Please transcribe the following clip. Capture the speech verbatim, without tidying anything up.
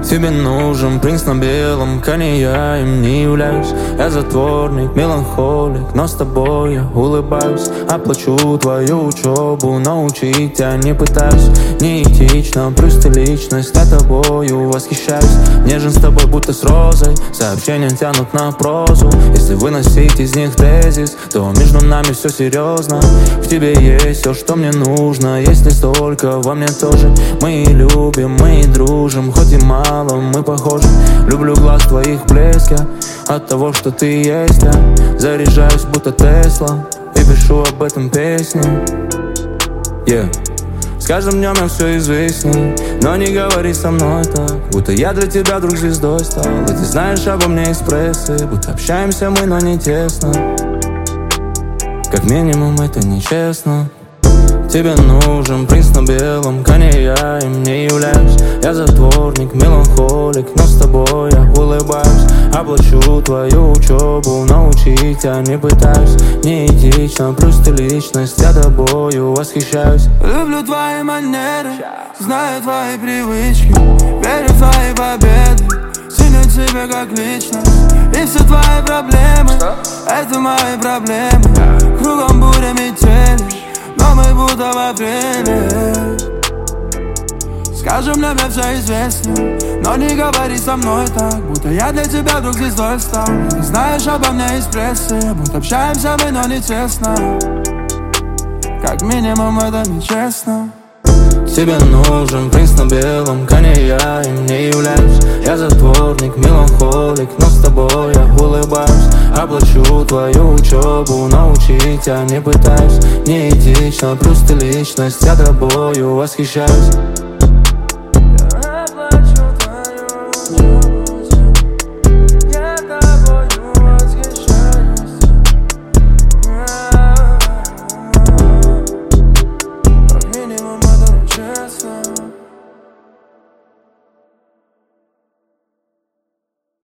Тебе нужен принц на белом коне, я им не являюсь. Я затворник, меланхолик, но с тобой я улыбаюсь. Оплачу твою учебу, научить тебя не пытаюсь. Неэтично, просто личность, я тобою восхищаюсь. Нежен с тобой, будто с розой, сообщения тянут на прозу. Если выносить из них тезис, то между нами все серьезно. В тебе есть все, что мне нужно, если столько во мне тоже. Мы и любим, мы и дружим, хоть и мало мы похожи. Люблю глаз твоих блеска, от того, что ты есть я заряжаюсь, будто Тесла, и пишу об этом песни. Yeah. С каждым днем я все известней, но не говори со мной так, будто я для тебя друг звездой стал. И ты знаешь обо мне из прессы, будто общаемся мы, но не тесно. Как минимум это нечестно. Тебе нужен принц на белом коне, я им не являюсь. Я затворник, меланхолик, но с тобой я улыбаюсь. Оплачу твою учебу, научить я не пытаюсь. Неэтично, просто личность, я тобою восхищаюсь. Люблю твои манеры, знаю твои привычки, верю в твои победы, ценю тебя как личность. И все твои проблемы, это мои проблемы. Кругом буря метели, но мы будто в апреле. Скажем, для меня все известно, но не говори со мной так, будто я для тебя друг звездой стал. Ты знаешь обо мне из прессы, будто общаемся мы, но не честно. Как минимум это нечестно. Тебе нужен принц на белом коне, я им не являюсь. Я затворник, меланхолик, но с тобой я улыбаюсь. Оплачу твою учебу, научить я не пытаюсь. Неэтично, просто личность, я тобою восхищаюсь.